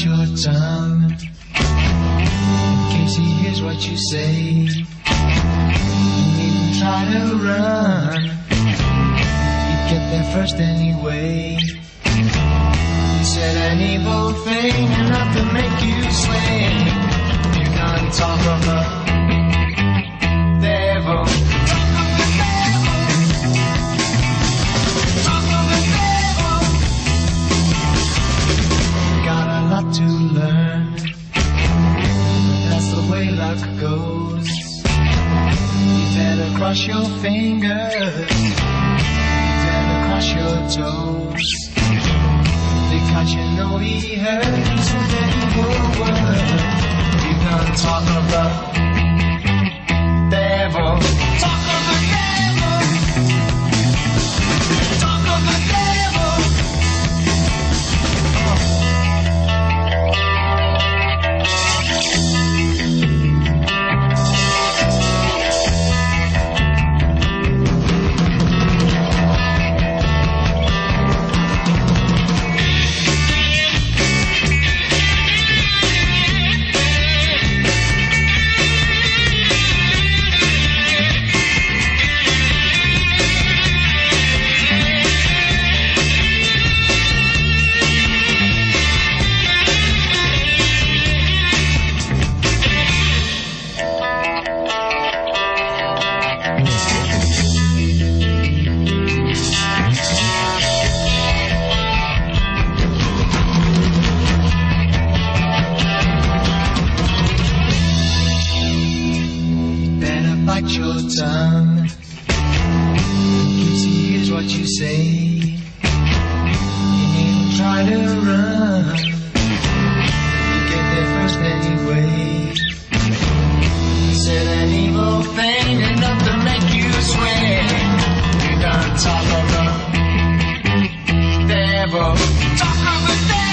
bite your tongue in case he hears what you say. You needn't try to run, you'd get there first anyway. He said an evil thing enough to make you swing. You can't talk of the devil. To learn, that's the way luck goes. You better cross your fingers, you better cross your toes, because you know he heard you said that evil word. You can't talk of the devil. Talk of the devil. Talk of the devil. Talk of the devil. Talk of the devil.